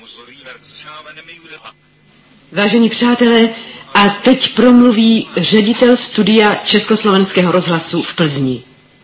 Vážení přátelé, a teď promluví ředitel studia Československého rozhlasu v Plzni.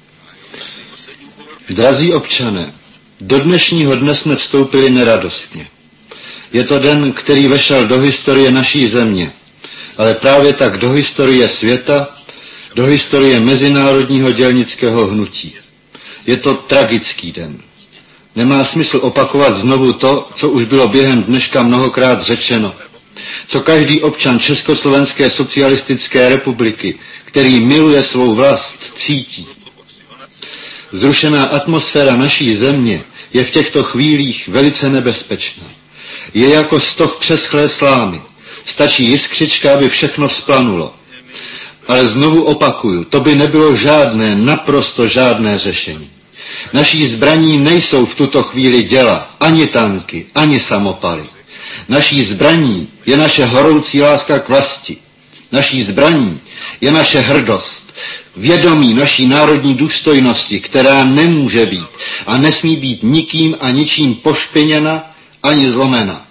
Drazí občané, do dnešního dne jsme vstoupili neradostně. Je to den, který vešel do historie naší země, ale právě tak do historie světa, do historie mezinárodního dělnického hnutí. Je to tragický den. Nemá smysl opakovat znovu to, co už bylo během dneška mnohokrát řečeno. Co každý občan Československé socialistické republiky, který miluje svou vlast, cítí. Vzrušená atmosféra naší země je v těchto chvílích velice nebezpečná. Je jako stok přeschlé slámy. Stačí jiskřička, aby všechno vzplanulo. Ale znovu opakuju, to by nebylo žádné, naprosto žádné řešení. Naší zbraní nejsou v tuto chvíli děla, ani tanky, ani samopaly. Naší zbraní je naše horoucí láska k vlasti. Naší zbraní je naše hrdost, vědomí naší národní důstojnosti, která nemůže být a nesmí být nikým a ničím pošpiněna ani zlomena.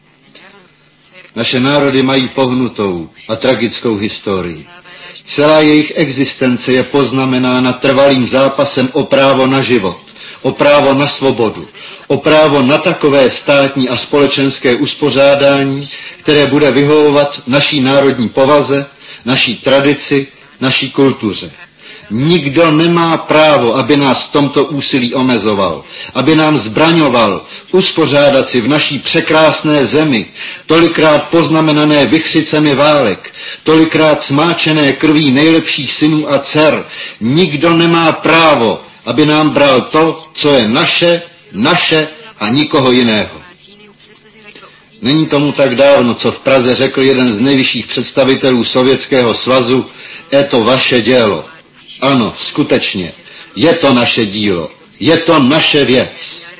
Naše národy mají pohnutou a tragickou historii. Celá jejich existence je poznamenána trvalým zápasem o právo na život, o právo na svobodu, o právo na takové státní a společenské uspořádání, které bude vyhovovat naší národní povaze, naší tradici, naší kultuře. Nikdo nemá právo, aby nás v tomto úsilí omezoval, aby nám zbraňoval uspořádat si v naší překrásné zemi, tolikrát poznamenané vichřicemi válek, tolikrát smáčené krví nejlepších synů a dcer. Nikdo nemá právo, aby nám bral to, co je naše a nikoho jiného. Není tomu tak dávno, co v Praze řekl jeden z nejvyšších představitelů Sovětského svazu, je to vaše dělo. Ano, skutečně, je to naše dílo, je to naše věc.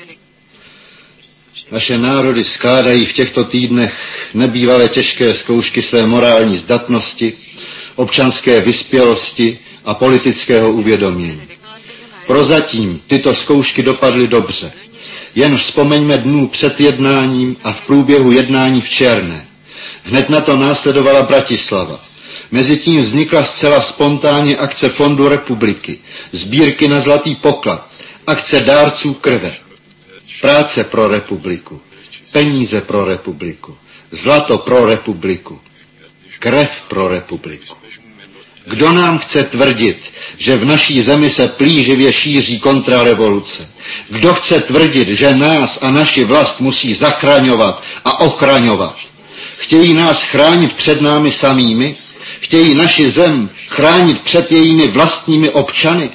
Naše národy skládají v těchto týdnech nebývalé těžké zkoušky své morální zdatnosti, občanské vyspělosti a politického uvědomění. Prozatím tyto zkoušky dopadly dobře. Jen vzpomeňme dnů před jednáním a v průběhu jednání v Černé. Hned na to následovala Bratislava. Mezitím vznikla zcela spontánně akce Fondu republiky, sbírky na zlatý poklad, akce dárců krve, práce pro republiku, peníze pro republiku, zlato pro republiku, krev pro republiku. Kdo nám chce tvrdit, že v naší zemi se plíživě šíří kontrarevoluce? Kdo chce tvrdit, že nás a naši vlast musí zachraňovat a ochraňovat? Chtějí nás chránit před námi samými? Chtějí naši zem chránit před jejími vlastními občany?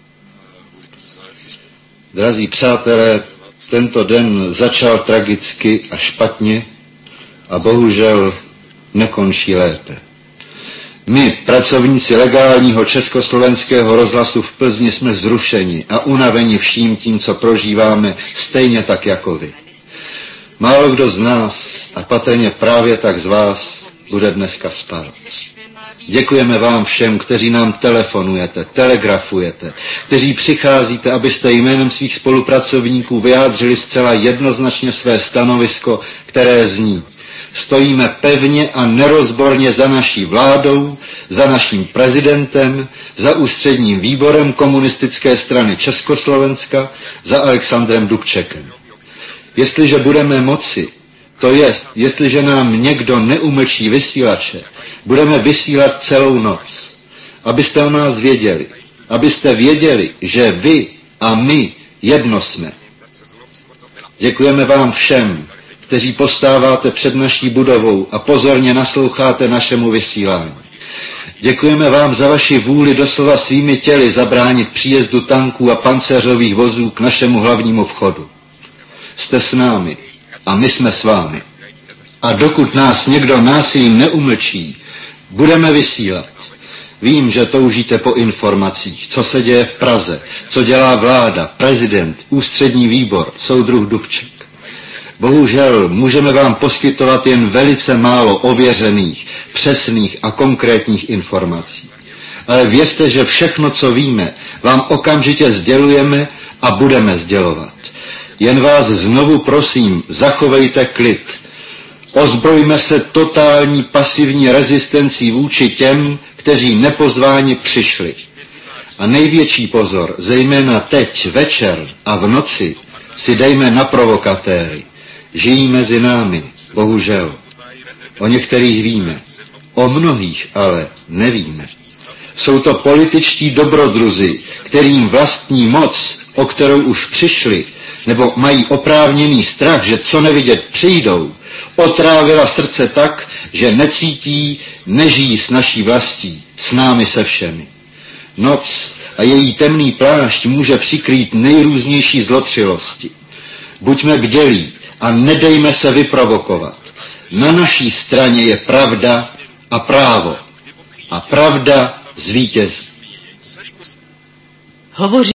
Drazí přátelé, tento den začal tragicky a špatně a bohužel nekončí lépe. My, pracovníci legálního Československého rozhlasu v Plzni, jsme zrušeni a unaveni vším tím, co prožíváme, stejně tak jako vy. Málo kdo z nás, a patrně právě tak z vás, bude dneska spát. Děkujeme vám všem, kteří nám telefonujete, telegrafujete, kteří přicházíte, abyste jménem svých spolupracovníků vyjádřili zcela jednoznačně své stanovisko, které zní: stojíme pevně a nerozborně za naší vládou, za naším prezidentem, za ústředním výborem Komunistické strany Československa, za Alexandrem Dubčekem. Jestliže budeme moci, to jest, jestliže nám někdo neumlčí vysílače, budeme vysílat celou noc. Abyste o nás věděli, abyste věděli, že vy a my jedno jsme. Děkujeme vám všem, kteří postáváte před naší budovou a pozorně nasloucháte našemu vysílání. Děkujeme vám za vaši vůli doslova svými těly zabránit příjezdu tanků a pancéřových vozů k našemu hlavnímu vchodu. Jste s námi a my jsme s vámi. A dokud nás někdo násilím neumlčí, budeme vysílat. Vím, že toužíte po informacích, co se děje v Praze, co dělá vláda, prezident, ústřední výbor, soudruh Dubček. Bohužel můžeme vám poskytovat jen velice málo ověřených, přesných a konkrétních informací. Ale věřte, že všechno, co víme, vám okamžitě sdělujeme a budeme sdělovat. Jen vás znovu prosím, zachovejte klid. Ozbrojme se totální pasivní rezistencí vůči těm, kteří nepozváni přišli. A největší pozor, zejména teď, večer a v noci, si dejme na provokatéry. Žijí mezi námi, bohužel. O některých víme, o mnohých ale nevíme. Jsou to političtí dobrodruzi, kterým vlastní moc, o kterou už přišli, nebo mají oprávněný strach, že co nevidět přijdou, otrávila srdce tak, že necítí, nežijí s naší vlastí, s námi se všemi. Noc a její temný plášť může přikrýt nejrůznější zlotřilosti. Buďme bdělí a nedejme se vyprovokovat. Na naší straně je pravda a právo. A pravda zvítězí. Hovoří